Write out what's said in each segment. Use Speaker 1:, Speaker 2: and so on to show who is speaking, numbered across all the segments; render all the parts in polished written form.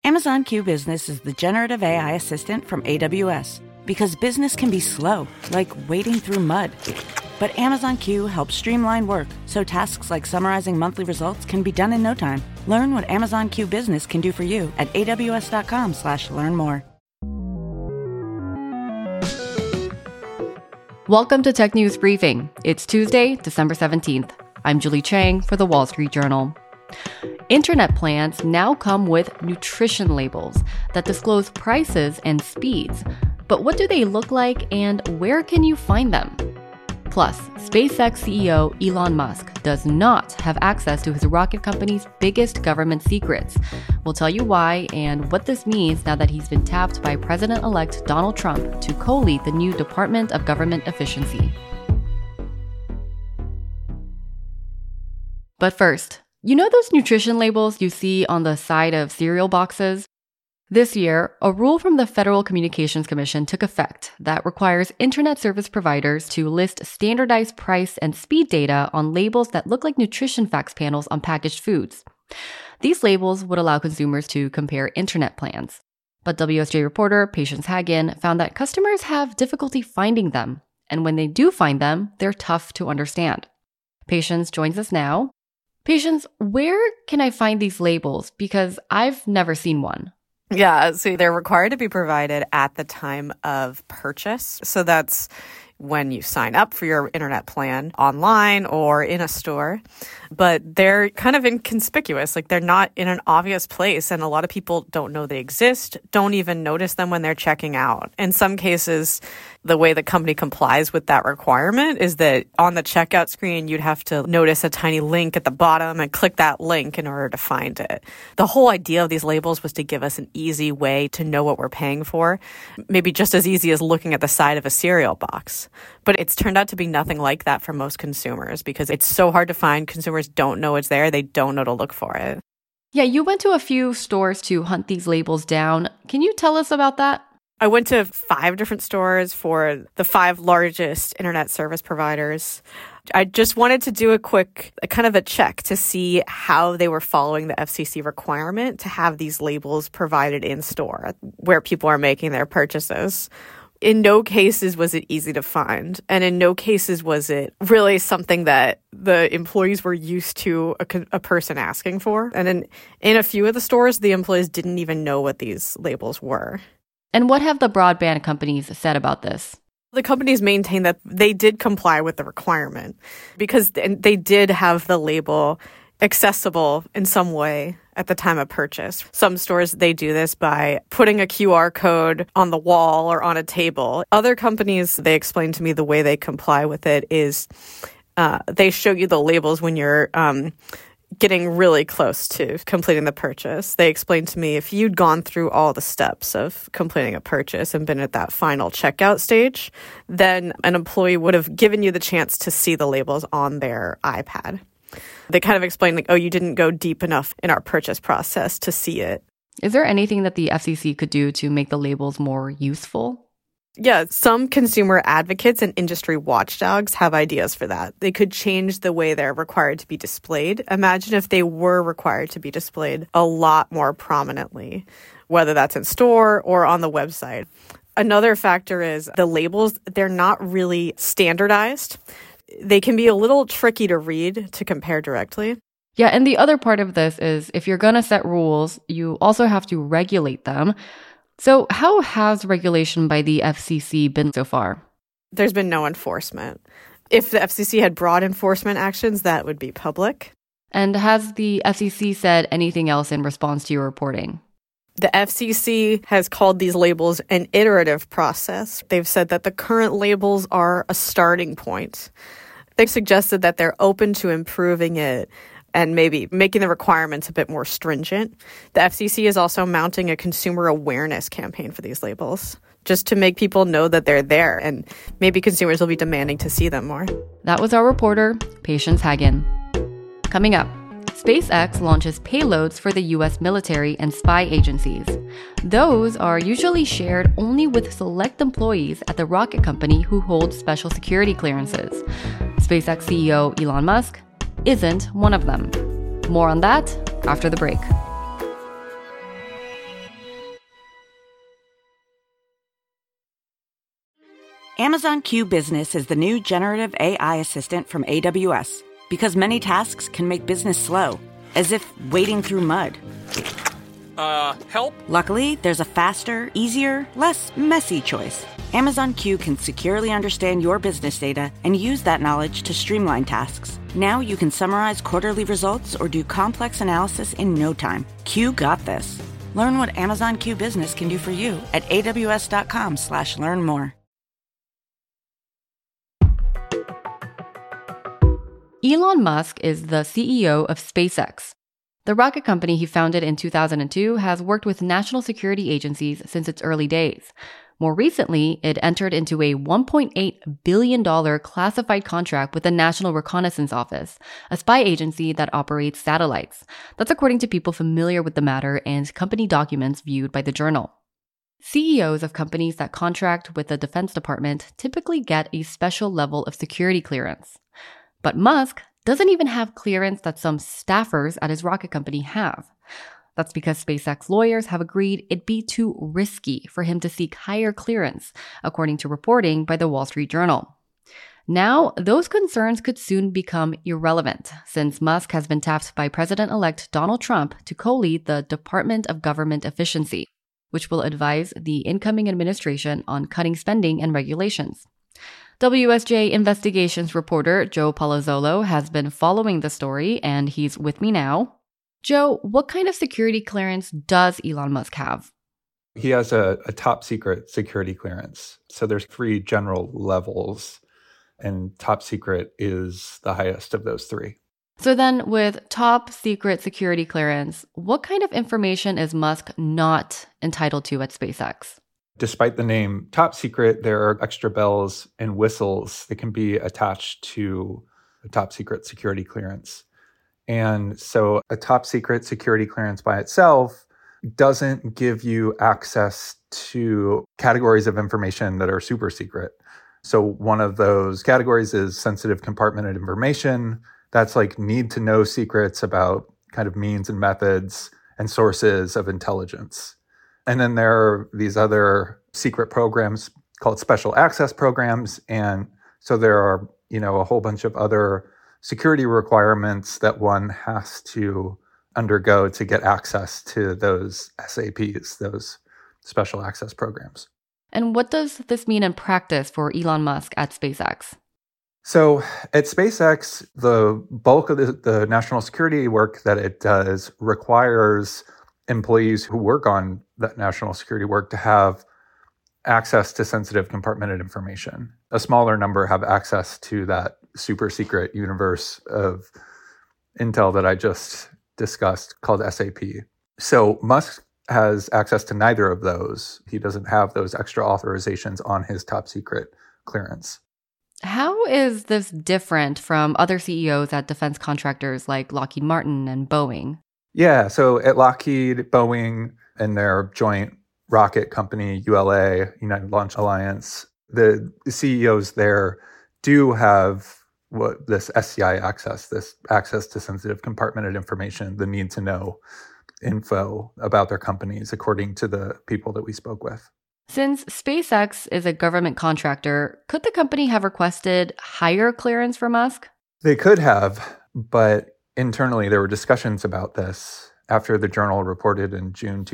Speaker 1: Amazon Q Business is the generative AI assistant from AWS. Because business can be slow, like wading through mud. But Amazon Q helps streamline work, so tasks like summarizing monthly results can be done in no time. Learn what Amazon Q Business can do for you at aws.com/learn more.
Speaker 2: Welcome to Tech News Briefing. It's Tuesday, December 17th. I'm Julie Chang for The Wall Street Journal. Internet plans now come with nutrition labels that disclose prices and speeds. But what do they look like and where can you find them? Plus, SpaceX CEO Elon Musk does not have access to his rocket company's biggest government secrets. We'll tell you why and what this means now that he's been tapped by President-elect Donald Trump to co-lead the new Department of Government Efficiency. But first, you know those nutrition labels you see on the side of cereal boxes? This year, a rule from the Federal Communications Commission took effect that requires internet service providers to list standardized price and speed data on labels that look like nutrition facts panels on packaged foods. These labels would allow consumers to compare internet plans. But WSJ reporter Patience Hagen found that customers have difficulty finding them, and when they do find them, they're tough to understand. Patience joins us now. Patience, where can I find these labels? Because I've never seen one.
Speaker 3: Yeah, so they're required to be provided at the time of purchase. So that's when you sign up for your internet plan online or in a store. But they're kind of inconspicuous, like they're not in an obvious place. And a lot of people don't know they exist, don't even notice them when they're checking out. In some cases, the way the company complies with that requirement is that on the checkout screen, you'd have to notice a tiny link at the bottom and click that link in order to find it. The whole idea of these labels was to give us an easy way to know what we're paying for, maybe just as easy as looking at the side of a cereal box. But it's turned out to be nothing like that for most consumers because it's so hard to find. Consumers don't know it's there. They don't know to look for it.
Speaker 2: Yeah, you went to a few stores to hunt these labels down. Can you tell us about that?
Speaker 3: I went to 5 different stores for the 5 largest internet service providers. I just wanted to do a quick kind of a check to see how they were following the FCC requirement to have these labels provided in store where people are making their purchases. In no cases was it easy to find, and in no cases was it really something that the employees were used to a person asking for. And in a few of the stores, the employees didn't even know what these labels were.
Speaker 2: And what have the broadband companies said about this?
Speaker 3: The companies maintain that they did comply with the requirement because they did have the label accessible in some way at the time of purchase. Some stores, they do this by putting a QR code on the wall or on a table. Other companies, they explain to me the way they comply with it is they show you the labels when you're getting really close to completing the purchase. They explained to me if you'd gone through all the steps of completing a purchase and been at that final checkout stage, then an employee would have given you the chance to see the labels on their iPad. They kind of explained like, oh, you didn't go deep enough in our purchase process to see it.
Speaker 2: Is there anything that the FCC could do to make the labels more useful?
Speaker 3: Yeah, some consumer advocates and industry watchdogs have ideas for that. They could change the way they're required to be displayed. Imagine if they were required to be displayed a lot more prominently, whether that's in store or on the website. Another factor is the labels, they're not really standardized. They can be a little tricky to read to compare directly.
Speaker 2: Yeah, and the other part of this is if you're going to set rules, you also have to regulate them. So how has regulation by the FCC been so far?
Speaker 3: There's been no enforcement. If the FCC had broad enforcement actions, that would be public.
Speaker 2: And has the FCC said anything else in response to your reporting?
Speaker 3: The FCC has called these labels an iterative process. They've said that the current labels are a starting point. They've suggested that they're open to improving it and maybe making the requirements a bit more stringent. The FCC is also mounting a consumer awareness campaign for these labels, just to make people know that they're there, and maybe consumers will be demanding to see them more.
Speaker 2: That was our reporter, Patience Hagen. Coming up, SpaceX launches payloads for the U.S. military and spy agencies. Those are usually shared only with select employees at the rocket company who hold special security clearances. SpaceX CEO Elon Musk isn't one of them. More on that after the break.
Speaker 1: Amazon Q Business is the new generative AI assistant from AWS because many tasks can make business slow, as if wading through mud.
Speaker 4: Help?
Speaker 1: Luckily, there's a faster, easier, less messy choice. Amazon Q can securely understand your business data and use that knowledge to streamline tasks. Now you can summarize quarterly results or do complex analysis in no time. Q got this. Learn what Amazon Q Business can do for you at aws.com/learn more.
Speaker 2: Elon Musk is the CEO of SpaceX. The rocket company he founded in 2002 has worked with national security agencies since its early days. More recently, it entered into a $1.8 billion classified contract with the National Reconnaissance Office, a spy agency that operates satellites. That's according to people familiar with the matter and company documents viewed by the Journal. CEOs of companies that contract with the Defense Department typically get a special level of security clearance. But Musk doesn't even have clearance that some staffers at his rocket company have. That's because SpaceX lawyers have agreed it'd be too risky for him to seek higher clearance, according to reporting by the Wall Street Journal. Now, those concerns could soon become irrelevant, since Musk has been tapped by President-elect Donald Trump to co-lead the Department of Government Efficiency, which will advise the incoming administration on cutting spending and regulations. WSJ Investigations reporter Joe Palazzolo has been following the story, and he's with me now. Joe, what kind of security clearance does Elon Musk have?
Speaker 5: He has a top secret security clearance. So there's 3 general levels, and top secret is the highest of those 3.
Speaker 2: So then with top secret security clearance, what kind of information is Musk not entitled to at SpaceX?
Speaker 5: Despite the name top secret, there are extra bells and whistles that can be attached to a top secret security clearance. And so a top secret security clearance by itself doesn't give you access to categories of information that are super secret. So one of those categories is sensitive compartmented information. That's like need to know secrets about kind of means and methods and sources of intelligence. And then there are these other secret programs called special access programs. And so there are, a whole bunch of other security requirements that one has to undergo to get access to those SAPs, those special access programs.
Speaker 2: And what does this mean in practice for Elon Musk at SpaceX?
Speaker 5: So at SpaceX, the bulk of the national security work that it does requires employees who work on that national security work to have access to sensitive compartmented information. A smaller number have access to that super secret universe of intel that I just discussed called SAP. So Musk has access to neither of those. He doesn't have those extra authorizations on his top secret clearance.
Speaker 2: How is this different from other CEOs at defense contractors like Lockheed Martin and Boeing?
Speaker 5: Yeah, so at Lockheed, Boeing, and their joint rocket company, ULA, United Launch Alliance, the CEOs there do have this SCI access, this access to sensitive compartmented information, the need to know info about their companies, according to the people that we spoke with.
Speaker 2: Since SpaceX is a government contractor, could the company have requested higher clearance for Musk?
Speaker 5: They could have, but internally there were discussions about this after the Journal reported in June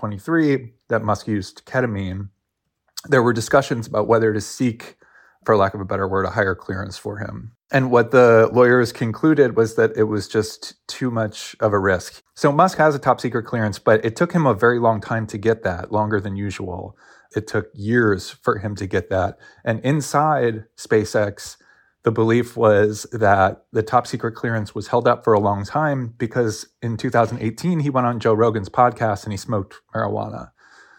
Speaker 5: 2023 that Musk used ketamine. There were discussions about whether to seek, for lack of a better word, a higher clearance for him. And what the lawyers concluded was that it was just too much of a risk. So Musk has a top secret clearance, but it took him a very long time to get that, longer than usual. It took years for him to get that. And inside SpaceX, the belief was that the top secret clearance was held up for a long time because in 2018, he went on Joe Rogan's podcast and he smoked marijuana.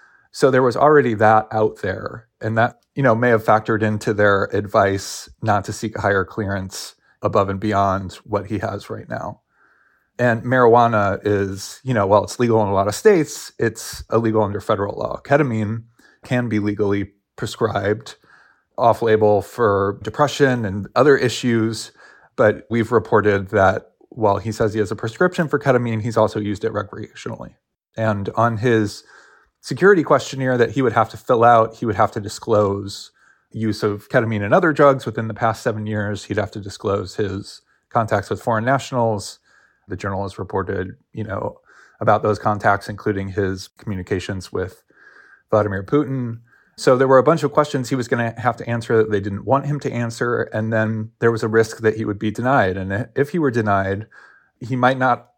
Speaker 5: So there was already that out there. And that, may have factored into their advice not to seek a higher clearance above and beyond what he has right now. And marijuana is, while it's legal in a lot of states, it's illegal under federal law. Ketamine can be legally prescribed off-label for depression and other issues, but we've reported that while he says he has a prescription for ketamine, he's also used it recreationally. And on his security questionnaire that he would have to fill out, he would have to disclose use of ketamine and other drugs within the past 7 years. He'd have to disclose his contacts with foreign nationals. The Journal has reported, about those contacts, including his communications with Vladimir Putin. So there were a bunch of questions he was going to have to answer that they didn't want him to answer. And then there was a risk that he would be denied. And if he were denied, he might not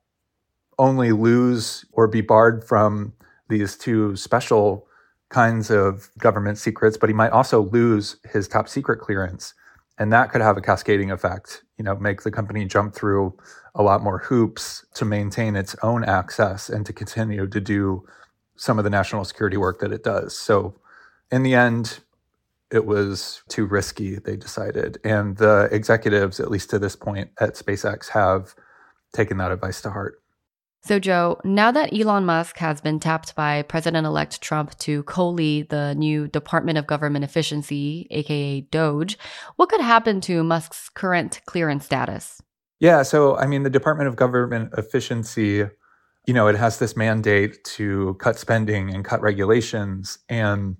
Speaker 5: only lose or be barred from these two special kinds of government secrets, but he might also lose his top secret clearance. And that could have a cascading effect, make the company jump through a lot more hoops to maintain its own access and to continue to do some of the national security work that it does. So in the end, it was too risky, they decided. And the executives, at least to this point at SpaceX, have taken that advice to heart.
Speaker 2: So, Joe, now that Elon Musk has been tapped by President-elect Trump to co-lead the new Department of Government Efficiency, aka DOGE, what could happen to Musk's current clearance status?
Speaker 5: Yeah, so, the Department of Government Efficiency, it has this mandate to cut spending and cut regulations. And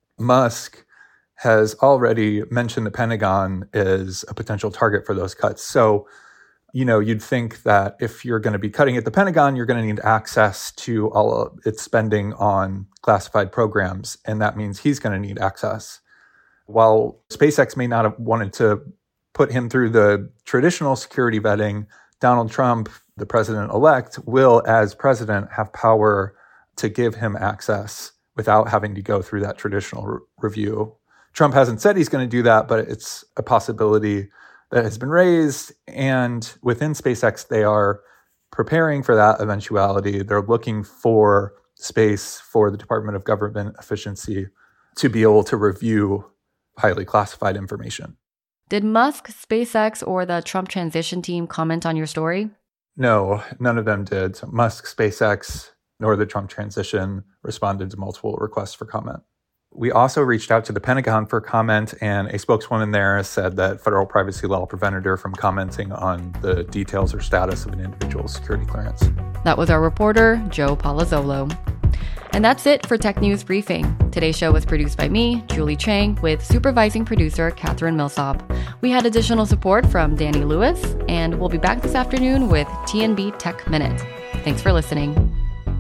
Speaker 5: Musk has already mentioned the Pentagon as a potential target for those cuts. So, you'd think that if you're going to be cutting at the Pentagon, you're going to need access to all of its spending on classified programs. And that means he's going to need access. While SpaceX may not have wanted to put him through the traditional security vetting, Donald Trump, the president-elect, will, as president, have power to give him access without having to go through that traditional review. Trump hasn't said he's going to do that, but it's a possibility that has been raised. And within SpaceX, they are preparing for that eventuality. They're looking for space for the Department of Government Efficiency to be able to review highly classified information.
Speaker 2: Did Musk, SpaceX, or the Trump transition team comment on your story?
Speaker 5: No, none of them did. So Musk, SpaceX, nor the Trump transition responded to multiple requests for comment. We also reached out to the Pentagon for comment, and a spokeswoman there said that federal privacy law prevented her from commenting on the details or status of an individual's security clearance.
Speaker 2: That was our reporter, Joe Palazzolo. And that's it for Tech News Briefing. Today's show was produced by me, Julie Chang, with supervising producer Catherine Millsop. We had additional support from Danny Lewis, and we'll be back this afternoon with TNB Tech Minute. Thanks for listening.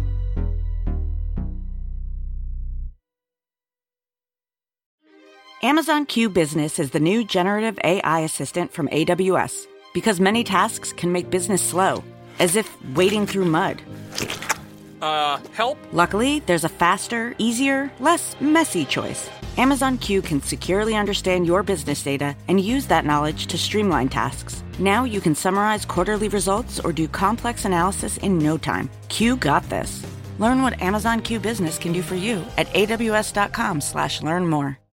Speaker 1: Amazon Q Business is the new generative AI assistant from AWS because many tasks can make business slow, as if wading through mud.
Speaker 4: Help?
Speaker 1: Luckily, there's a faster, easier, less messy choice. Amazon Q can securely understand your business data and use that knowledge to streamline tasks. Now you can summarize quarterly results or do complex analysis in no time. Q got this. Learn what Amazon Q Business can do for you at aws.com/learn more.